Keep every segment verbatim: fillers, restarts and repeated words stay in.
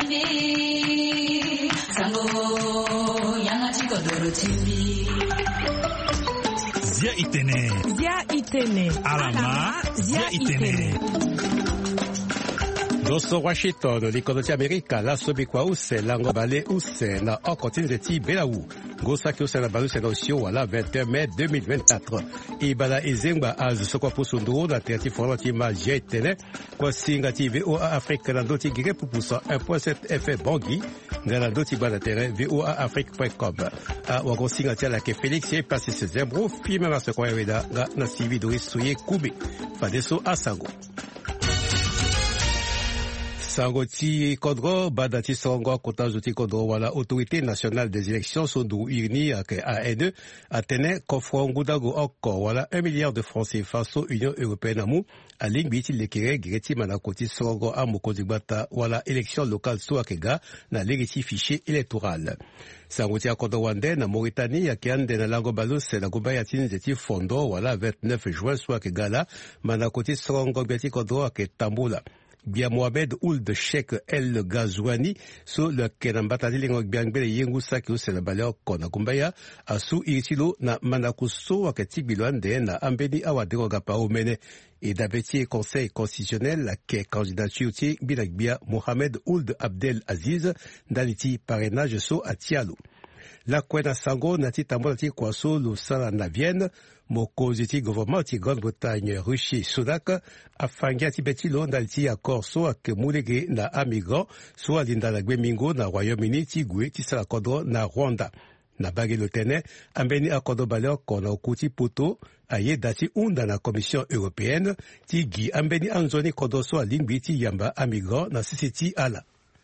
timbi sango yanga chiko doro timbi Zia Itene Zia Itene Alama Zia Itene Doso Washington, l'Ikonoti Amerika, la Sobikwa Use, Lango Bale Use, na Okotine Zeti Belaou, Gosaki Use na Balu Senosio, wala vingt et un mai deux mille vingt-quatre. Ibala Ezengba Az Sokwa Pusunduro, na Teati Foroti Ma Jetene, Kwa Singati V O A Afrique, na Doti Gire Pupusa un point sept F M Bangui, na Doti Bana Terre, V O A Afrique point com. A Wago Singati la ke Félix, et passé ce zembro, Fime Ma Sokwa Yeda, na Sivi Doris Souye Koube, Fadeso Asango. Sangoti Kodro, Badati Songo, Kotazuti Kodro, wala Autorité nationale des élections, Sondou Irni, A N E, Atene, Kofron Goudago Oko, wala un milliard de francs C F A, so Union Européenne Amou, à Lingbiti Lekere, Greti Manakoti Songo, Amokozibata, wala élection locale Soakega, na Legiti fichier électoral. Sangoti Akodo Wande, na Mauritanie, Akiande, na Langobalos, na Goubayatine, Zeti Fondo, wala vingt-neuf juin Soakega, la, Manakoti Songo, Beti Kodro, Ake Tamboula. Bia Mohamed Ould Sheikh El Gazouani, so le Kenambatali Lingo Biangbele Yengu Saki se la baleo kona kumbaya, asu iritilo na Manakuso Akati Bilwande na Ambeni Awadero Gapao Mene, et d'abeti conseil constitutionnel la ke candidature ti Bilagbia Mohamed Ould Abdel Aziz, daliti parrainage so Atialo. La Kwena Sango nati tambolati kwaso lo sala na Vienne, Mokoziti gouvernement ti Grande-Bretagne, Russie, Sudak, afanga ti betilo ndaliti accord so ak mulege na amigrant, so alinda la Gwemingo na Royaume-Uni ti gwe ti sala kodro na Rwanda. Na bagi lotene, ambeni akodo baleo kona okuti poto, aye dati unda na Commission européenne, ti gi ambeni anzoni kodro so alingbi ti yamba amigrant na sisiti ala.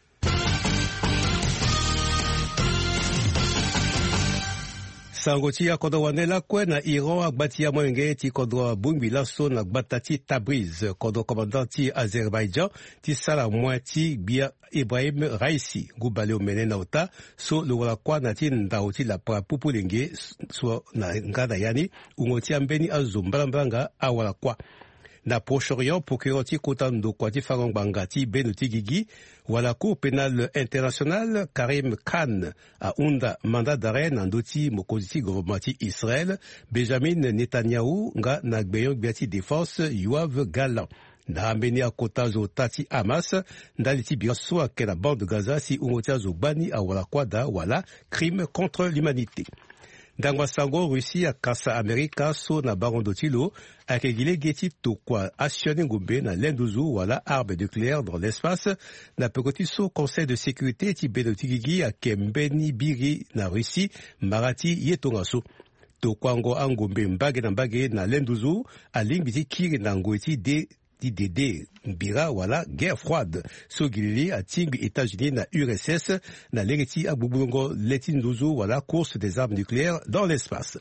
Sangoti ya kodo wanela kwe na Iran akbati ya mwenge ti kodo bungbi laso na batati Tabriz, kodo komandanti Azerbaïdjan ti sala mwati bia Ibrahim Raisi, gubale omene na ota, so lo wala kwa na ti ndauti la pra pupulenge, so na ngada yani, ungoti ambeni azo mbalambanga awala kwa. Na Proche-Orient, procureur ti kotando kwa ti farangbanga ti benuti gigi, wala Cour pénale internationale Karim Khan a unda mandat d'arrêt nandoti mokoziti gouvernement ti Israël, Benjamin Netanyahu nga na gbeyon gbiati défense Yoav Galan. Na ambeni akota zo tati Hamas, ndaliti biaso ake na bande de Gaza si ungotia zo bani a wala kwada wala crime contre l'humanité. Dangwa sango Russie a kasa Amerika so na barondo tilo akegile geti to kwa assione ngumbe na lenduzu wala arme nucléaire dans l'espace na pekoti so conseil de sécurité ti benotigigi a kembeni biri na Russie marati yetonga so to kwango angumbe mbage na mbage na lenduzu alingbiti kiri na ngweti de Dede Mbira wala guerre froide so gilili a timbi États-Unis na U R S S na legeti abubungo letinduzu wala course des armes nucléaires dans l'espace.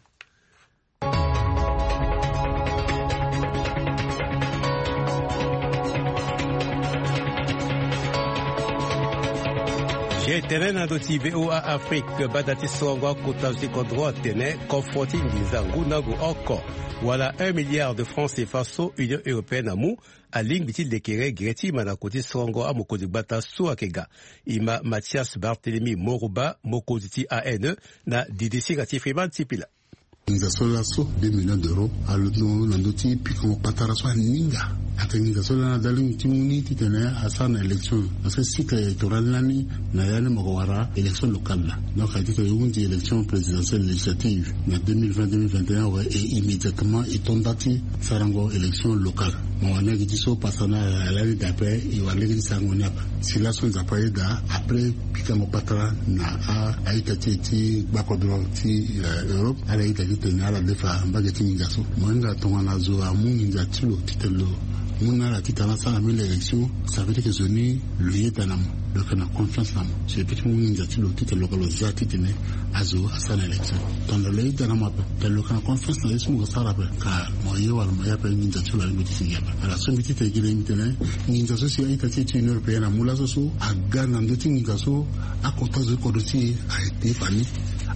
J'ai tene na doti V O A Afrique badati songo kotazi kodro tene confronti nzangu nago oko wala un milliard de francs C F A so Union Européenne amu a ligne bitil de kere greti manakoti songo a mokozi bata so akega ima Mathias Barthélemy Moruba mokoziti A N E na didisi gati Freeman Tipila. Nzasola so deux millions d'euros à l'autre nandoti puis qu'on patara so ninga ateni nzasola na dalim timuni titene asana élection parce que si électoral nani na yana mawara élection locale donc a dit que une élection présidentielle législative na deux mille vingt deux mille vingt et un ouais, et immédiatement ils ont dati sarango élection locale mwana qui so pasana l'année d'après il va aller sangonia si la so zapaye da après puis qu'on patara na a aitati ti bakodro ti Europe ala itati tenala defa mbageti ngaso mwanga tongana zo amu ngatilo titelo muna la titana sa la élection ça veut dire que zoni lui est dans le kana confiance là c'est petit mu ngatilo titelo ko za titene azo asana élection dans le lui dans ma pe le kana confiance là c'est mu sala pe ka moyo wala moya pe ngatilo la ngoti singaba ala so ngiti te gile mitene ngatso si aita ti Union européenne mula so so agana ndoti ngaso akonta zo ko doti a été fani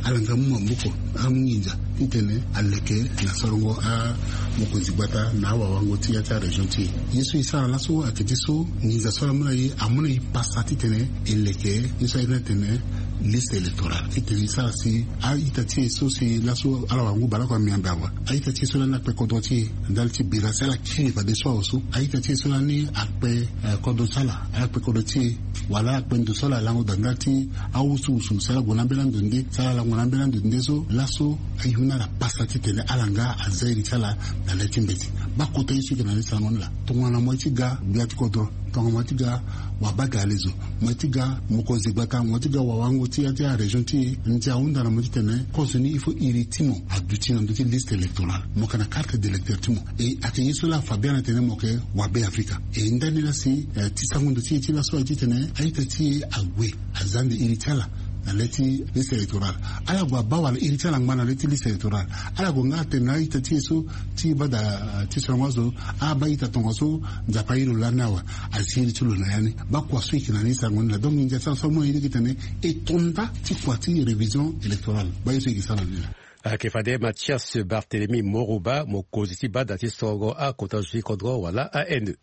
alanga mumambuko amunginja titene aleke na sorongo a mukozibata na wawango tia ta region ti yesu isa la so aketiso nginza sola muna yi amuna yi pasati tene eleke yesu ina tene liste électorale iteni sa si a itati so si la so ala wangu bala kwa miambawa a itati so na pe kodoti dal ti bira sala ki ba de so so a itati so ni akpe kodosala a pe kodoti wala akpe ndo sola lango dangati a usu usu sala gonambela ndonde sala la gonambela ndonde so la so ayuna la pasati tene alanga azairi sala na letimbeti ba kota yesu kana lisa nonla tongwana moitiga biati kodo tonga moitiga wabaga lezo moitiga mukozi baka moitiga wawangu tia tia region ti ntia unda na motitene konsoni il faut iritimo aduti na nduti liste électorale mokana carte d'électeur timo e ati yesu la fabiana tene moke wabe afrika e ndani la si tisangundo ti ti la so titene aita ti agwe azande iritala na leti liste électorale ala gwa bawal iritala ngana leti liste électorale ala go ngate na ita ti so ti bada ti songozo a ba ita tongozo nzapa ilo lanawa asiri tulo na yani ba kwa swiki na nisa ngona donc ninja sa so mo ile kitane e tonda ti kwa ti révision électorale ba yeso ikisala nila akefade Mathias Barthélemy Morouba mokoziti bada ti songo a kota jui kodro wala A N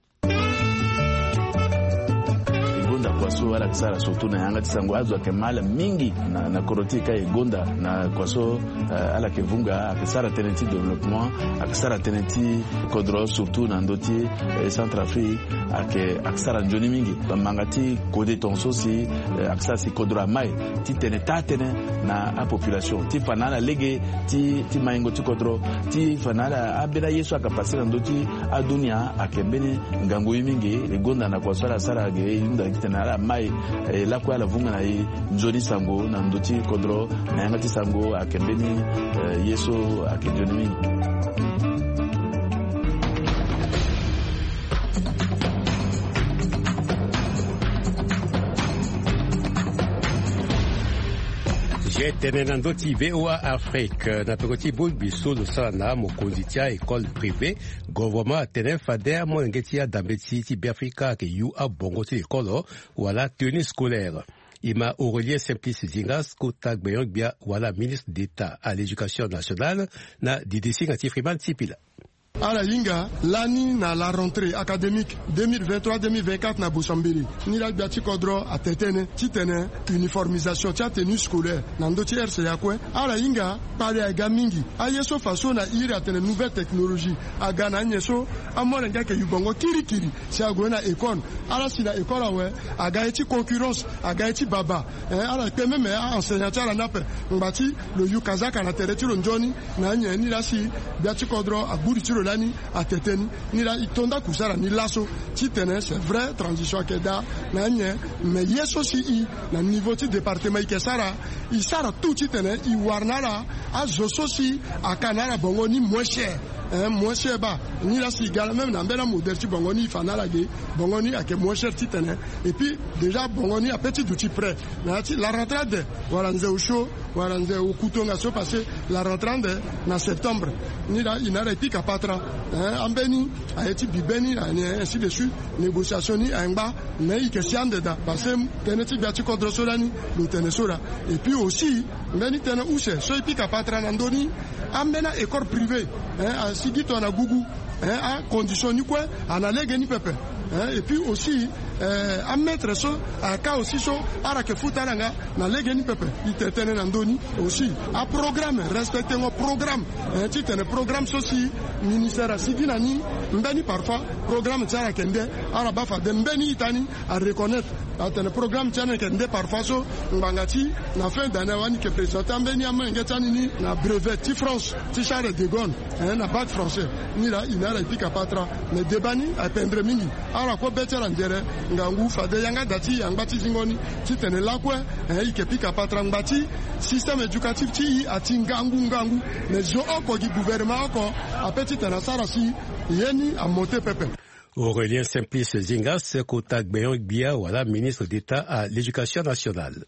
kwaso wala kisara surtout na yanga tisango azo akemala mingi na na korotika egonda na kwaso uh, ala kevunga akisara teneti développement akisara teneti kodro surtout na ndoti eh, Centrafrique ake akisara njoni mingi bamangati kode tonso si uh, akisara si kodro mai ti teneta tene na a population ti fanala lege ti ti maingo ti kodro ti fanala abela yesu akapasira ndoti a dunia akembeni ngango mingi egonda na kwaso ala sara ge yunda kitena ala mai eh, la kwa la vunga na yi njoni sango na ndoti kodro na yangati sango akembeni eh, yeso akenjoni mingi. Tene na ndoti V O A Afrique na pekoti bulbiso lo sana mokonzi tia école privée gouvernement tene fader mo ngetia dambeti ti Biafrika ke yu a bongo ti école wala tenue scolaire. Ima Aurélien Simplice Zingas kota gbeyon bia wala ministre d'État à l'éducation nationale na didesi ngati Freeman Tipila. Ala yinga lani na la rentrée académique deux mille vingt-trois deux mille vingt-quatre na Bosambiri ni la biati kodro atetene titene uniformisation tia tenue scolaire na ndoti R C A kwe ala yinga pale aga mingi ayeso façon na iri atene nouvelle technologie aga na nyeso amore ngake yubongo kiri kiri si agona école ala si na école awe aga eti concurrence aga eti baba eh, ala peme me enseignant ala nape ngati le yukazaka na tereti lo njoni na nye ni la si biati kodro aguri tiro lani ateteni ni la itonda kusara ni laso titene c'est vrai transition keda na nye mais yeso si i na niveau ti département ikesara isara tout titene i warnara a zoso si akanara bongo ni moins cher hein moins cher ba ni la si gala même na mbela modèle ti bongo ni fanala ge bongo ni ake moins cher titene et puis déjà bongo ni a petit outil prêt na ti la rentrée wala nze usho wala nze ukutonga so passer la rentrée na septembre ni la inara epika patra hein ambeni a eti bibeni ainsi de suite négociation ni anga mais il question de da parce que teneti biati contre solani le tenesora et puis aussi mbeni tena use so epika patra na ndoni ambena école privée hein asigito na gugu hein a condition ni quoi analege ni pepe hein et puis aussi euh à mettre ça à cas aussi so ara ke futaranga na lege ni pepe itetene na ndoni aussi a programme respecter nos programme hein titene programme soci ministère asigina ni mbeni parfois programme tsara kende ara bafa de mbeni itani à reconnaître atene programme tsana kende parfois so mbangati na fin d'année wani ke président mbeni amenge tsani ni na brevet ti France ti Charles de Gaulle hein na bac français ni la inara ipika patra mais debani a pendre mingi ara ko betela ndere ngangu fade yanga dati yangati zingoni titene lakwe eh ikepika patra ngati système éducatif ti ati ngangu ngangu mais jo oko gi gouvernement oko apeti tena sarasi yeni a monter pepe. Aurélien Simplice Zingas kota gbeyon bia wala ministre d'État à l'éducation nationale.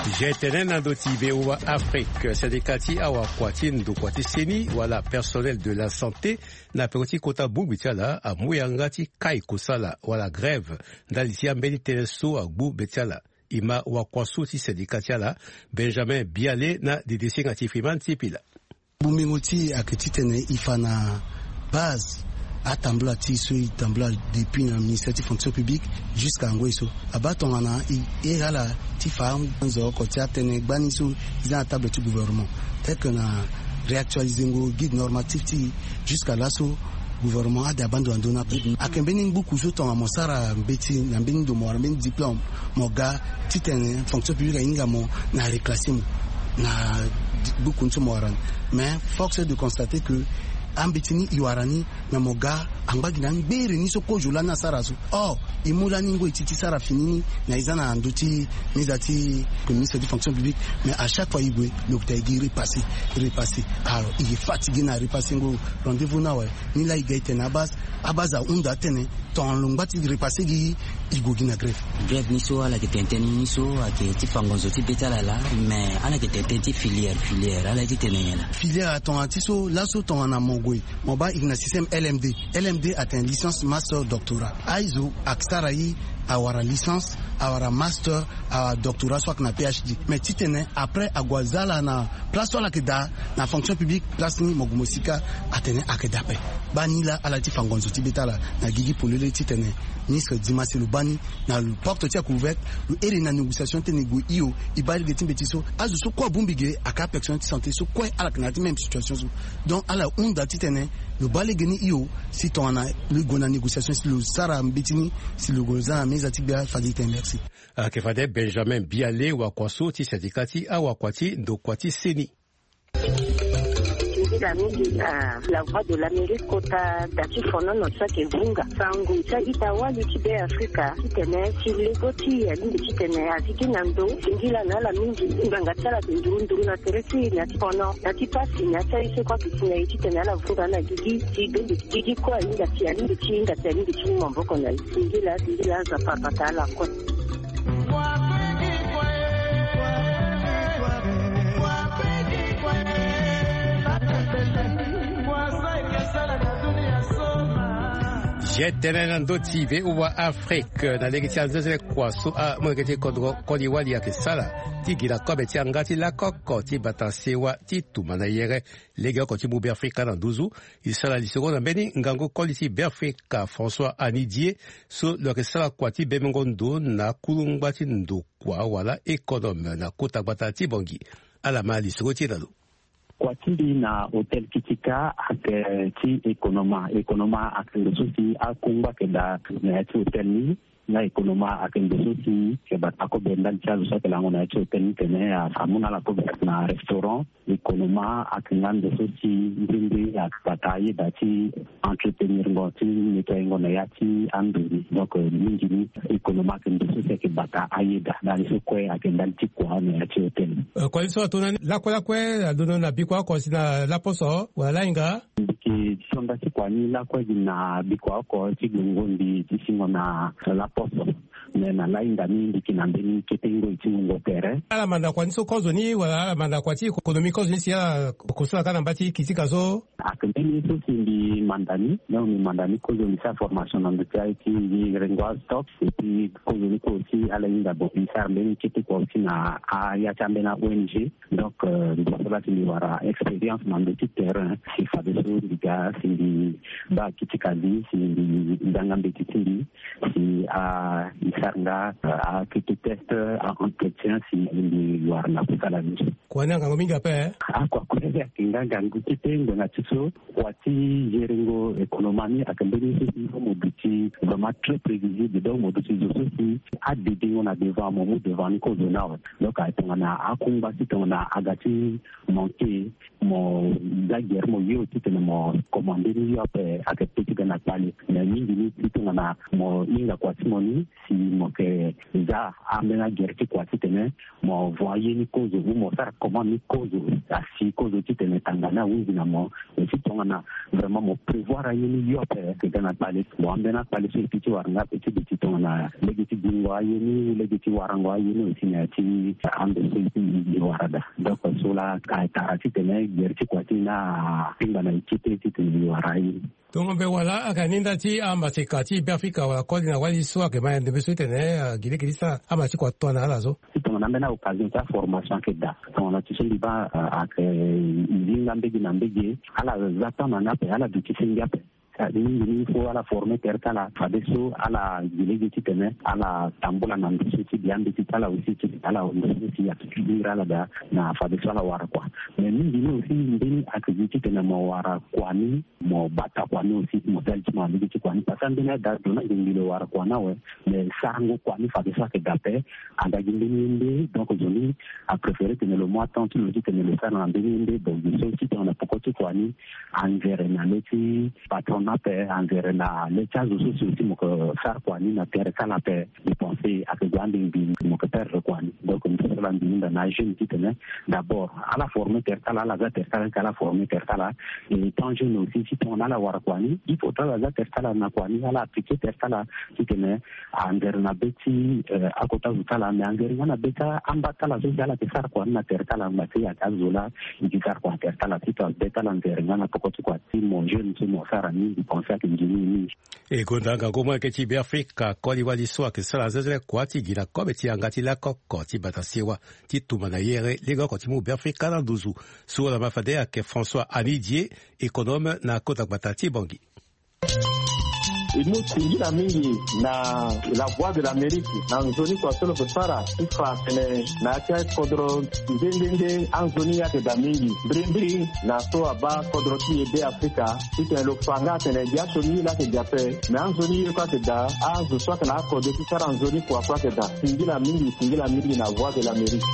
Jetenen Nandotibe ou Afrique, syndicati awa kwati ndo kwati seni wala personnel de la santé na peroti kota bubitiala a muyangati kai kusala wala grève ndalisi ambeni teleso a gbu betiala ima wakwasu ti syndicati ala Benjamin Biale na didisi ngati Freeman tipila. Bumingoti akititene ifana base atambla ti so itambla depuis le ministère de fonction publique jusqu'à Ngweso abaton ana e hala ti fa nzo ko ti atene gbani so za table du gouvernement tel que na réactualiser ngo guide normatif ti jusqu'à là so gouvernement a d'abandon dona akembeni beaucoup so ton amosara beti na beni do mo ben diplôme mo ga ti tene fonction publique inga mo na reclasser na beaucoup de moran mais force est de constater que ambitini iwarani na moga ambagina mbere ni soko julana sarasu oh imula ningo ititi sara finini na izana andoti nizati ministre de fonction publique mais à chaque fois igwe l'hôpital igi repasser repasser alors il est fatigué na repasser ngo rendez-vous na ouais ni la igaite na base abaza unda tene ton longbati repasser gi igogi na grève grève ni so ala ke tenteni ni so ake ti fangonzo ti betala la mais ala ke tenteni filière filière ala ti tenela filière ton atiso la so ton na mon bas il y a un système L M D. L M D a une licence master doctorat. Aizu akstarayi awara licence, awara master, awara doctorat soit na P H D. Mais titene après agwazala na place soit la keda na fonction publique place ni mogumosika atene akedape. Bani la alati fangonzo tibetala na gigi polele titene. Nisque dimasi le bani na le porte tia couvert le eri na négociation tenego io ibali de timbetiso azu so kwa bumbige aka personne de santé so kwa ala kanati même situation so donc ala unda titene le bali geni io si ton ana le gona négociation si le sara mbetini si le goza mezati bia fadite merci ke fade Benjamin Biale wa kwaso ti syndicati awa kwati ndo kwati seni la la la voix de l'Amérique kota dati fono no sake vunga sangu cha itawa likibe Afrika kitene chilekoti ya ndi kitene atiki nando singila na la mingi nganga tsala ndundu na teresi na fono dati pasi na tsaise kwa kitene kitene la vunga na gigi gigi gigi kwa inga tia ndi chinga tia ndi chinga mboko na singila singila za papa la kwa Jetenen Nandotibe ou Afrique na legitia nzeze kwaso a mwekete kodro kodi wali yake sala tigila kobe ti angati la koko ti batansewa ti tumana yere lega ko ti mubi Afrika na duzu isala lisoko na beni ngango koliti be Afrika François Anidie so le sala kwati bemengondo na kulungba ti ndokwa wala ekonome na kota bata ti bongi ala mali lisoko ti lalo kwa tindi na hotel kitika ak ti ekonoma ekonoma ak ndosuti akungba keda na ti hotel ni na ekonoma ak ndosuti ke batako bendal chalu sa kala ngona ti hotel ni kene amuna la ko na restaurant ekonoma ak ngande suti ndindi ak bataye dati entretenir ngoti nito ngona yati anduni donc mingi ni ekonoma ak ndosuti ke bata ayeda na so kwe ak ndal ti kwa na ti hotel kwa so tuna la kwa kwa dono na bikwa ko sina la poso wala inga ki sonda ti kwa ni la kwa na bikwa ko ti gongondi ti singo na la poso ne na la inga ni ndiki na mbeni ketengo ti ngo tere ala manda kwa niso kozo ni wala ala manda kwa ti economique kozo ni sia kusala kana mbati kitika zo akembeni so sindi mandani na ni mandani kozo ni sa formation en détail ti rengwa stop et puis kozo ni ko ti ala inga bo insar mbeni kiti ko ti na a ya chambena O N G donc do sala ti wara expérience dans le terrain si fa de so diga sindi ba kitika di sindi danga mbeti ti si a isanga a kiti test a entretien si ndi wara na kusala ni kwa nanga ngominga pe a kwa kwenda kinga gangu kitengo na tiso wati jerengo ekonomani akambeni si moduti vraiment très prévisible donc moduti jososi a dedingo na devant mo devant ko zona donc a tongana akumba si tongana agati monter mo daguerre mo yo titena mo commander ni yo pe akapeti kana pale na mingi ni tongana mo inga kwa simoni si mo ke za amena gerti kwa titena mo voyer ni kozo mo sara comment ni kozo asi kozo titena tangana wingi na mo si on a vraiment mon prévoir à yeni yope que dans la palais bon dans palais sur petit waranga petit petit on a les petits dingwa yeni les petits waranga yeni aussi na ti ande ci warada donc sola ka tarati tene gerti kwatina pinga na chite chite ni warai donc be wala akaninda ti amasika ti Afrika wala kodi na wali so ke ma ndebe so tene gile kilisa amasi kwa tona alazo on a maintenant occasion de formation que da on a tissé liba à que inga mbegi na mbegi ala zata manape ala dukisinga pe il faut à la former terkala fadeso ala gile titene ala tambula na ndisi biambi titala aussi ala ndisi ya kidira la da na fadeso ala wara kwa mais mingi ni aussi ndini akijiti tena mo wara kwa ni mo bata kwa ni aussi mo teltima ndiki kwa ni pasande na da dona ngile wara kwa nawe mais sango kwa ni fadeso ke dape anda nginde donc joni a préféré que le mois tant le dit que le faire en nginde donc ceci on a pourquoi tu kwa ni envers na leti patron na pe envers na les charges aussi aussi mo que faire quoi ni na terre kala pe de penser à que grande bin mo que terre quoi ni donc on fait la bin na jeune qui tenait d'abord à la forme terre kala la terre kala kala forme terre kala et tant jeune aussi si on a la war quoi ni il faut la terre kala na quoi ni à la appliquer terre kala qui tenait envers na beti à côté de kala mais envers na beta ambata la zone la terre quoi na terre kala mbati ya kazola il faire quoi terre kala qui to beta envers na pourquoi tu quoi si mon jeune si mon frère ami e kondanga ngoma ke ti Afrika ko li wali so ke sala zezele kwa ti gila ko be ti angati la ko ko ti batasiwa ti tumana yere le go ko ti mu Afrika na duzu so la mafade ke François Anidier économe na kota batati bangi inu tingira mingi na la voix de l'Amérique na nzoni kwa solo kusara ifa kene na tia kodro ndende anzoni ya da mingi brimbri na so aba kodro ti ebe Afrika ite lo fanga tene dia so ni la ke dia pe na anzoni kwa te da azu so kana ko de ti sara anzoni kwa kwa te da tingira mingi tingira mingi na voix de l'Amérique.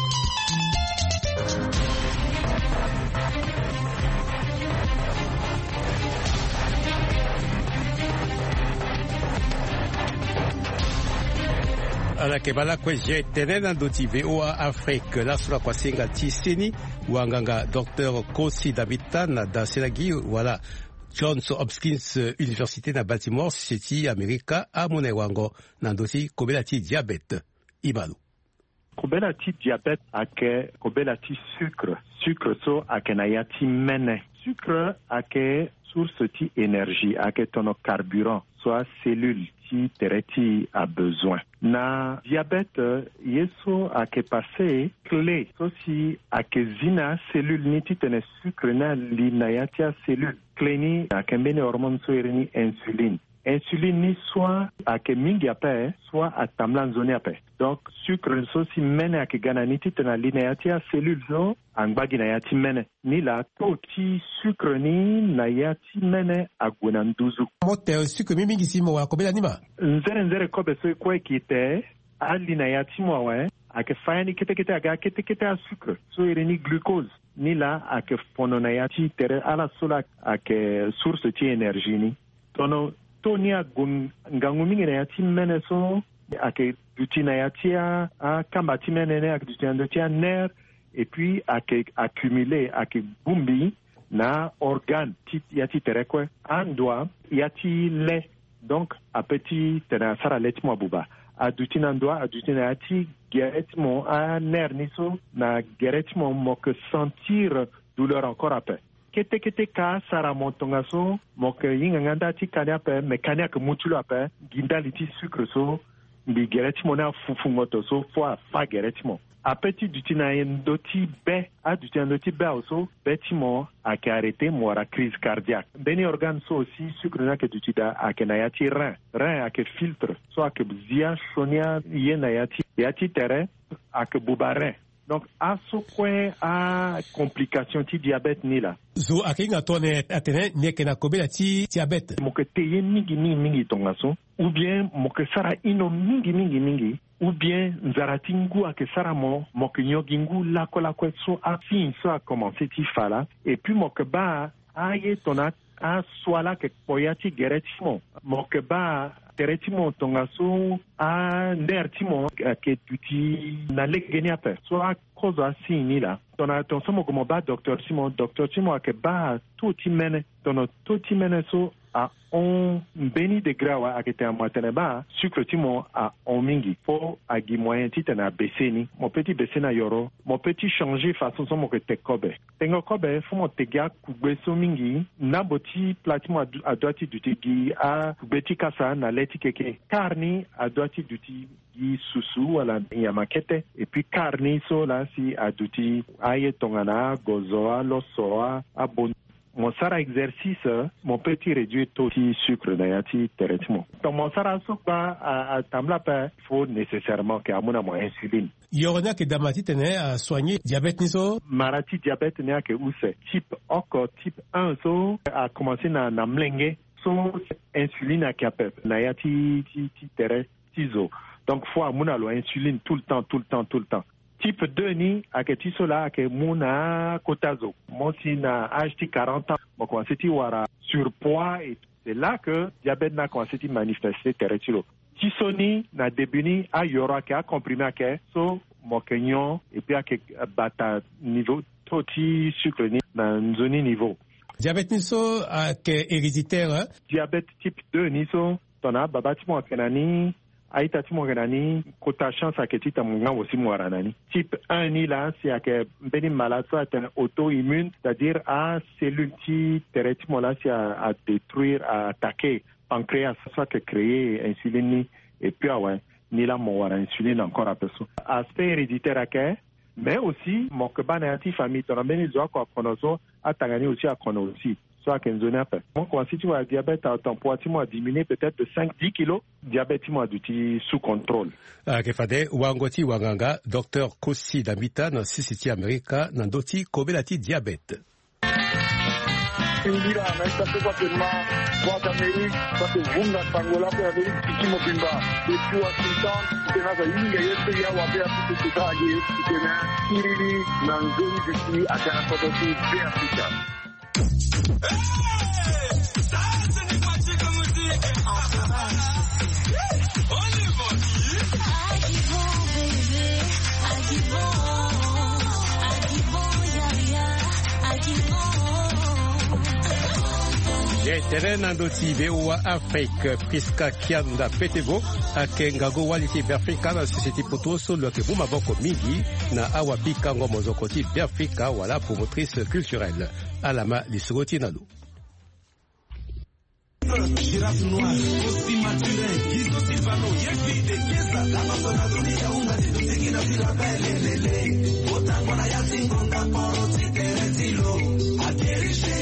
ala ke bala kwe je tene na doti V O A Afrique la sura kwa singa tisini wanganga docteur Kosi Davita na da selagi wala Johns Hopkins Université na Baltimore City America a mone wango na doti kobela ti diabète ibalu kobela ti diabète ake kobela ti sucre sucre so ake na ya ti mene sucre ake source ti énergie ake tono carburant soit cellule ti tereti a besoin na diabète yeso ake passé clé so si ake zina cellule ni ti tene sucre na li na ya ti a cellule clé ni ake mbene hormone so ere ni insuline insuline ni soit ake mingi ape soit atamla nzoni ape donc sucre so si mene ake gana ni ti tena li na ya ti a cellule so angbagi na ya ti mene ni la to ti sucre ni na ya ti mene agwena nduzu mote sucre mi mingi si mo wa kobela nima nzere nzere kobe so kwe kite ali na ya ti mo we ake faya ni kete kete aga kete kete a sucre so ere ni glucose ni la ake fono na ya ti tere ala sola ake source ti énergie ni tono to ni agun ngangu mingi na ya ti mene so ake duti na ya ti a kamba ti mene ne ake duti na ti a nerf et puis ake accumuler ake bumbi na organe ti ya ti tere kwe andwa ya ti le donc a petit tena sara let mo buba a duti na ndwa a duti na ya ti geret mo a nerf ni so na geret mo mo que sentir douleur encore après kete kete ka sara montonga so mo que yinga nganda ti kanya pe me kanya ke mutulo ape gindali ti sucre so bi geret mo na fufu moto so fo fa geret mo a petit du tina ndoti be a du tina ndoti be also betimo a ke arrêté mo ra crise cardiaque beni organe so aussi sucre na ke du tida a ke na yati rein rein a ke filtre so a ke zia shonia ye na yati yati tere a ke bubarin donc a so kwe a complication ti diabète ni la zo akinga tone atene nyeke na kobela ti diabète mo ke teye mingi mingi mingi tonga so ou bien mo ke sara ino mingi mingi mingi ou bien nzaratingu ake sara mo mo ke nyogingu la ko la ko so a fin so a commencé ti fala et puis mo ke ba a ye tona a swala ke poyati geretimo mo ke ba tere timo tonga so a nder timo ke duti na legeni ape so a kozo a sini la tona ton somo como ba docteur Simon docteur Simon ke ba tout timene tono tout timene so a on beni de grawa a kete a matene ba sucre timo a on mingi po a gi moyen titana beseni mon petit besena yoro mon petit changer façon somo ke te kobe tengo kobe fo mo te ga kugbe so mingi na boti platimo a doati duti gi a beti kasa na leti keke karni a doati duti gi susu wala ya makete et puis karni so la si a duti aye tongana gozoa losoa a bon mon sara exercice mon petit réduit taux de sucre d'ayati traitement donc mon sara so ba a tamla pa faut nécessairement que amuna mo insuline yorona ke damati tene a soigner diabète niso marati diabète ne ke use type oko type un so a commencé na na mlenge so insuline a kapep na yati ti ti tere tizo donc faut amuna lo insuline tout le temps tout le temps tout le temps type deux ni aketi sola ake muna kotazo monti na âge de quarante ans bon quand c'était wara surpoids et c'est là que diabète na quand c'était manifesté teretilo tisoni na debuni a yora ke a comprimé ake so mokenyon et puis ake bata niveau toti sucre ni na nzoni niveau diabète ni so ake héréditaire hein? Diabète type deux ni so tona babati mo kenani aita timo ganani kota chance aketi tamunga aussi moranani type un ni là c'est que beni malade soit auto-immune c'est-à-dire à cellule qui traitement là c'est à, à détruire à attaquer pancréas soit que créer insuline et puis ah ouais ni là mon insuline encore à personne aspect héréditaire à mais aussi mon que banati famille ton beni zo ko konozo atangani aussi à kono aussi soit qu'un zone après. Moi, quand si tu as diabète, ton poids a diminué peut-être de cinq à dix kilos. Diabète a du sous contrôle. Ah, kefade, wangoti wanganga, docteur Kosi Damita, dans Sisiti America, nandoti kobelati diabète. Indira, nesta kwa kema, kwa Amerika, kwa kuvunga Angola kwa Amerika, kitimo bimba. Depuis Washington, tena za inga yetu ya wabea kutukaje, tena kirili na nzuri bisi akana kwa bosi bea Afrika. Terena ndoti bewa Afrique Priska Kianda Petebo akengago waliti Afrika na société potoso loke buma boko mingi na awa pika ngomo zokoti Afrika wala promotrice culturelle alama lisogoti nalu Girafe noire, aussi maturin, Guido Silvano, Yefi de Kiesa, la Amazonazonia, unga zidutegina zila belelele, Otangwana ya zingonga poro titeretilo, Akerishe,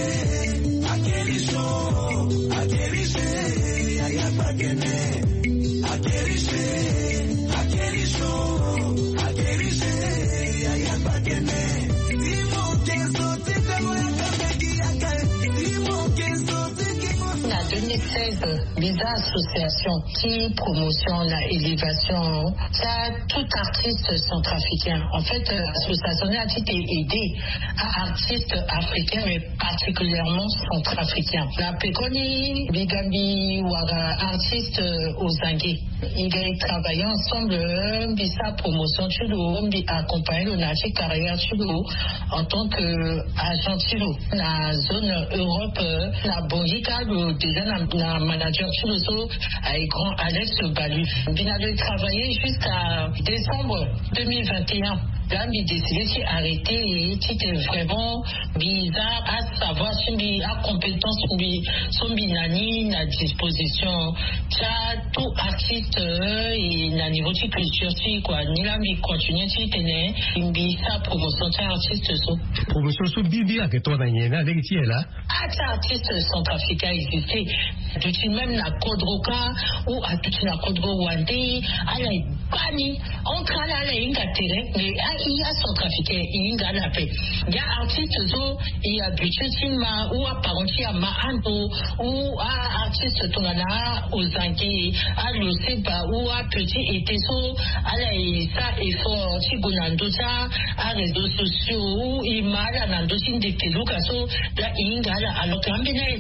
Akerisho, Akerishe, Ayapagene, Akerishe, Akerisho, Akerishe, Ayapagene, Timo Kenzo, Titemo Yakamegi, Yakare, Timo Kenzo, En deux mille seize, Visa Association qui promotionne l'élévation, ça tout artiste centrafricain. En fait, l'association a été aidée à artistes africains, mais particulièrement centrafricains. La Pekoni, Bigambi, Ouaga, artistes aux Zangé. Ils ont travaillé ensemble, Visa Promotion, Chulu, accompagné le Nachi Carrière Chulu en tant qu'agent Chulu. La zone Europe, la Bongica, déjà la manager Chuluso avec grand Alex Balu. Il a travaillé jusqu'à décembre deux mille vingt et un. Là, il a décidé d'arrêter et c'était vraiment bizarre à savoir si il a compétence, son binani, à disposition. Ça, tout artiste et na niveau de culture, si quoi, ni là, il continue, si tenait, il sa promotion, c'est artiste, so. Promotion, so, bibi, à que toi, n'a avec qui est là? Ah, c'est artiste centrafricain existait. Tout même la Kodroka ou à toute la Kodro Wandi, à la Bani, entre là, la Inga terrain, mais il y a centrafricain, il y a la paix. Il y a artiste, il y a Buchutima, ou à Parenti, à Mahando, ou à artiste Tonana, aux Anguilles, à Loseba, ou à Petit Eteso, à la Isa, effort, Tigonandosa, à réseaux sociaux, ou Imala, Nandosin de Telukaso, la Inga, alors que l'ambinaire, pas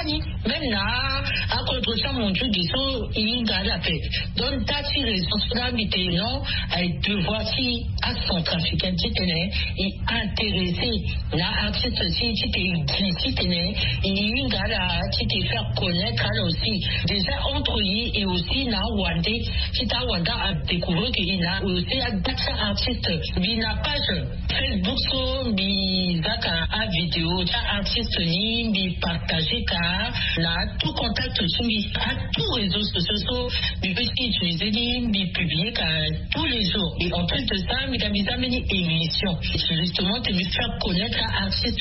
Tani, même là, à contre ça, mon Dieu, disons, il y a la paix. Donc, t'as-tu raison, cela, mais non, avec deux voici, à son trafiquant, tu t'es et intéressé, là, artiste aussi, tu t'es ici, tu t'es il y a la, tu t'es faire connaître, là aussi. Déjà, entre eux, et aussi, là, Wandé, si t'as Wanda à découvrir qu'il y a aussi, à d'autres artistes, il n'a pas Facebook, so, il y a une vidéo, t'as artiste, il partager, car, là, tout contact, à tous les réseaux sociaux, il peut utiliser, il publier, tous les jours. Et en plus de ça, il a mis à une émission. Justement, tu veux faire connaître un artiste,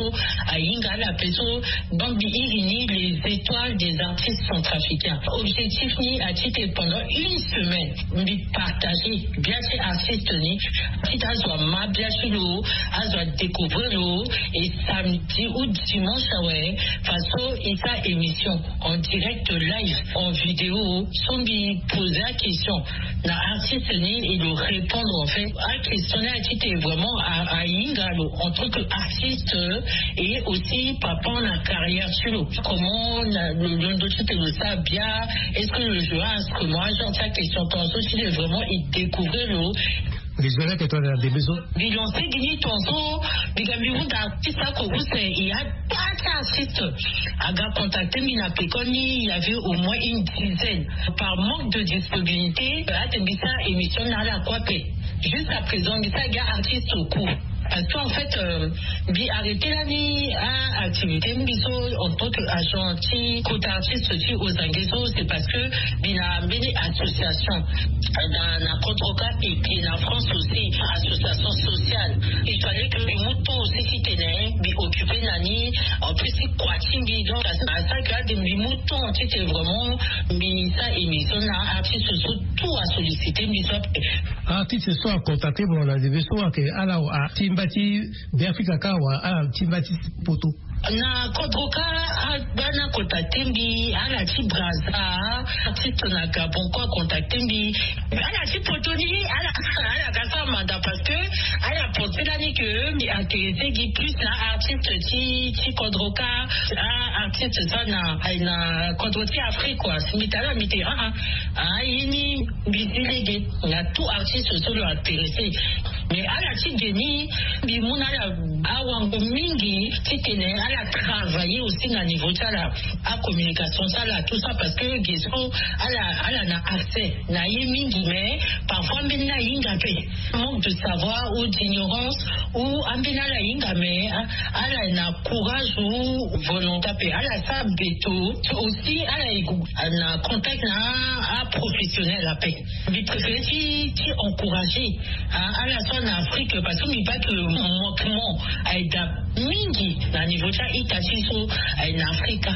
à Inga, la personne, donc, il réunit les étoiles des artistes centrafricains. Objectif, ni à titre pendant une semaine, il partager, bien ces artistes, ni, si tu as ma bien sur l'eau, à découvrir l'eau, et samedi ou dimanche, ouais, façon, il y a émission en direct live, en vidéo, sans lui poser la question. L'artiste, il doit répondre, en fait, à la question, à titre vraiment à, à Inga, en tant qu'artiste, et aussi, papa, en la carrière sur l'eau. Comment le dossier de ça bien, est-ce que le joueur a ce que moi, j'en sais la question, tantôt, s'il est vraiment, il découvre l'eau. Les joueurs que toi dans des maisons. Ils ont fait gagner tantôt, ils ont vu d'artistes à Kourous, il y a pas d'artistes. À gars contacté, il n'a pas connu, il y avait au moins une dizaine. Par manque de disponibilité, à Tembissa, émission n'a la quoi paix. Jusqu'à présent, il y a un artiste au cours. Parce qu'en fait, euh, bi arrêter la vie à activité biso en tant qu'agent qui côté artiste aussi aux Anguezo, c'est parce que il a amené association dans la contre-cas et puis en France aussi association sociale. Il fallait que les moutons aussi qui tenaient, bi occuper nani, en plus c'est quoi timbi donc à ça que des moutons c'était vraiment bi ça émission là artiste surtout à solliciter biso. Artiste soit contacté pour la division que alors à Timbati Biafrika kawa à Timbati poto na kodroka bana contacter mbi ala ti braza artiste na Gabon quoi contacter mbi ala ti potoni ala ala kasa manda parce que ala pensé là ni que mi intéressé qui plus na artiste ti ti kodroka artiste ça na na kodroti Afrique quoi mi tala mi te ah ah ini bizilégué na tout artiste solo intéressé mais ala ti geni bi muna la awango mingi ti tene ala travailler aussi dans le niveau de la communication, ça là, tout ça parce que Gizmo a la accès, n'a mingi, mais parfois même n'a ingapé. Manque de savoir ou d'ignorance ou ambina la ingame, a la courage ou volonté, a la sable béto, aussi a la contact na professionnel à paix. Il préfère qui encourager à la zone Afrique parce que il pas que manquement à mingi dans le niveau de itatiso en Afrika.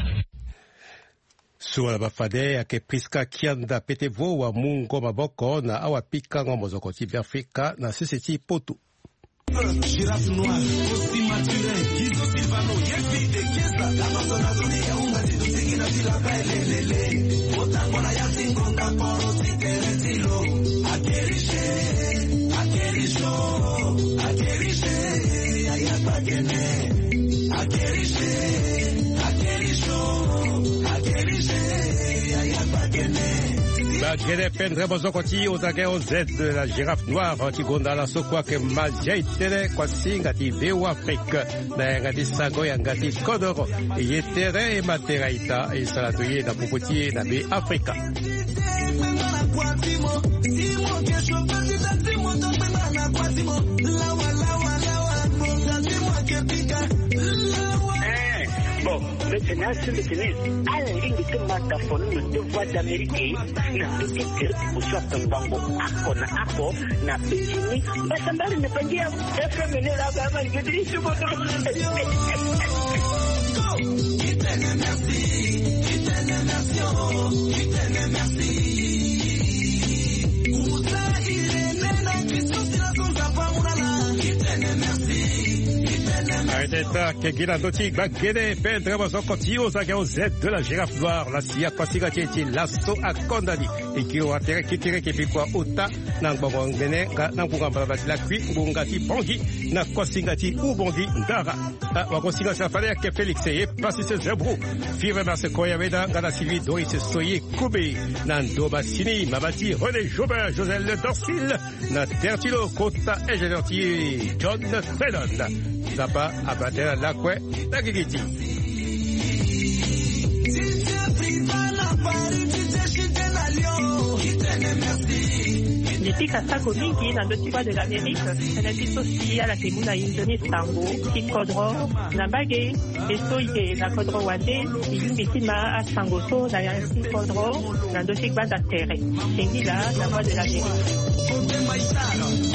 Suala bafade yake Priska Kianda Petevo wa Mungo Maboko na awa pika ngombo zokoti Biafrika na sisi poto. Girafe noire, aussi maturé, Gizo Silvano, Yefi de Kiesa, la persona zonia unga di tutingi na vila kaelelele. Otango na yasi ngonga poro siteretilo. Akerishe, akerisho, akerishe, ayapagene. Akerishe, akerisho, akerishe, ayapagene. La Guinée-Pen Rebozokoti aux aguets Z de la girafe noire Tigonda la Sokwa que Maljaï Tele Kwasi Ngati Veo Afrique na Ngati Sango Ngati Kodoro Yetere et Materaita et Salatoye na Popotier na B Africa. Bon, maintenant, ce maintenant, à la ligne de Mataphone, le devoir d'Amérique, n'a tout été pour soit un bango, ako na ako, na pétini, mais ça m'a ne pas dire, d'être mené là-bas, malgré des sous votre. Merci, merci, merci. Merci. Aideta Kegila Doti Bagede Pedro Mozokotio Zagao Z de la girafe noire la Sia Kwasiga Titi Lasto a Kondani et qui ont atterri qui tire qui pikwa Uta Nangbong Bene Nangbong la Kui Bungati Bongi na Kwasingati Ubondi Ndara Wakosinga Safale ke Félix et Passis Zebrou Five Mars Koyaveda Gana Sylvie Doris Soye Koube Nando Bassini Mabati René Jobin Josel Dorsil na Tertilo Kota Egenerti John Fredon Zapa Abater Lakwe Nagigiti. Depuis Kasako Mingi, dans le tiroir de l'Amérique, elle est aussi à la Kemuna Indonésie Tango, qui Kodro, Nambage, et Soye, la Kodro Wade, et Yumitima à Sangoso, la Yansi Kodro, dans le tiroir d'Atere. C'est là, la voix de l'Amérique.